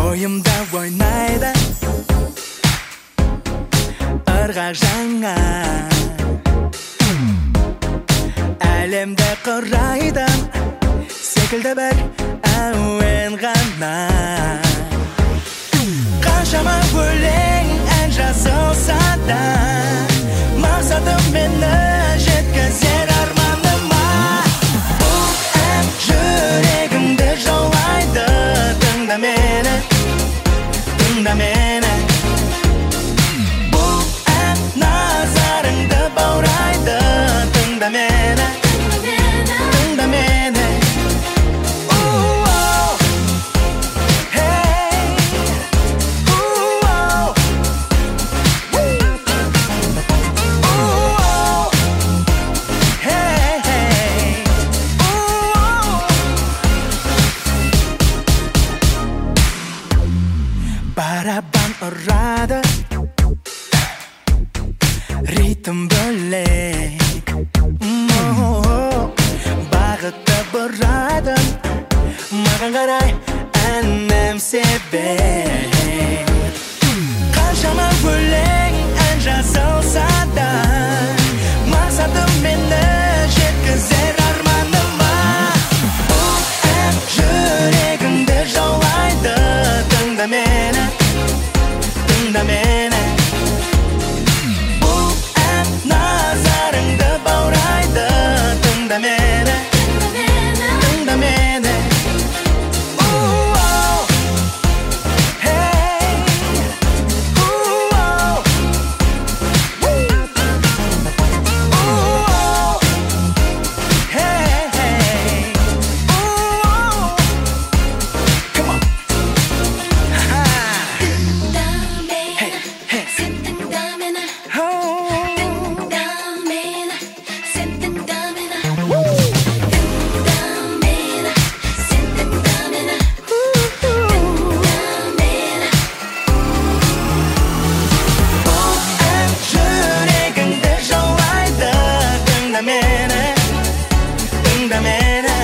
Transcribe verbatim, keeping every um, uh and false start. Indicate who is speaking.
Speaker 1: ойымда ойнайды ырғақ жаңа, әлемді құрайды секілді бір әуен ғана. Қаншама өлең ән жазылса да, мақсатым мені жеткізер арманыма. Бұл ән жүрегімді жаулайды. Тыңда мені, тыңда мені. Бұл ән назарыңды баурайды. Тыңда мені, тыңда мені. Барабан ұрады, ритм бөлек, бағытты бұрады, маған қарай әнім себеп. Қаншама өлең ән жазылса да, мақсатым мені жеткізер арманыма. Бұл ән жүрегімді жаулайды. Тыңда мені, тыңда мені. Бұл ән назарыңды баурайды. Тыңда мені, тыңда мені. Tыңда мені, тыңда мені.